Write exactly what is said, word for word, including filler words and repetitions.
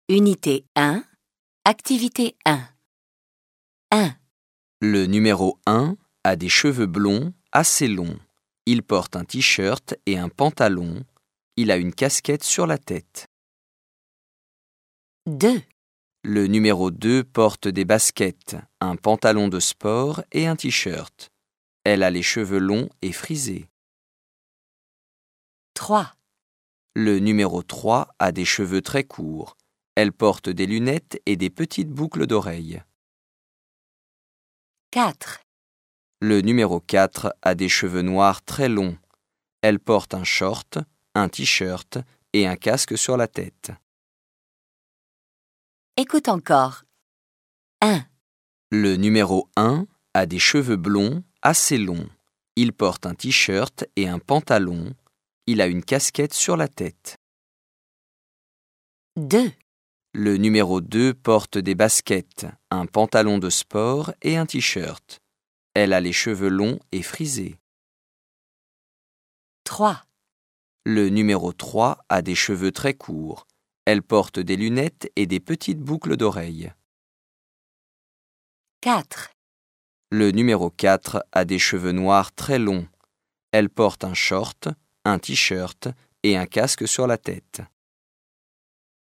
Unité un, Activité un. un. Le numéro un a des cheveux blonds assez longs. Il porte un t-shirt et un pantalon. Il a une casquette sur la tête. deux. Le numéro deux porte des baskets, un pantalon de sport et un t-shirt. Elle a les cheveux longs et frisés. trois. Le numéro trois a des cheveux très courts. Elle porte des lunettes et des petites boucles d'oreilles. quatre. Le numéro quatre a des cheveux noirs très longs. Elle porte un short, un t-shirt et un casque sur la tête. Écoute encore. un. Le numéro un a des cheveux blonds assez longs. Il porte un t-shirt et un pantalon. Il a une casquette sur la tête. deux. Le numéro deux porte des baskets, un pantalon de sport et un t-shirt. Elle a les cheveux longs et frisés. trois. Le numéro trois a des cheveux très courts. Elle porte des lunettes et des petites boucles d'oreilles. quatre. Le numéro quatre a des cheveux noirs très longs. Elle porte un short, un t-shirt et un casque sur la tête.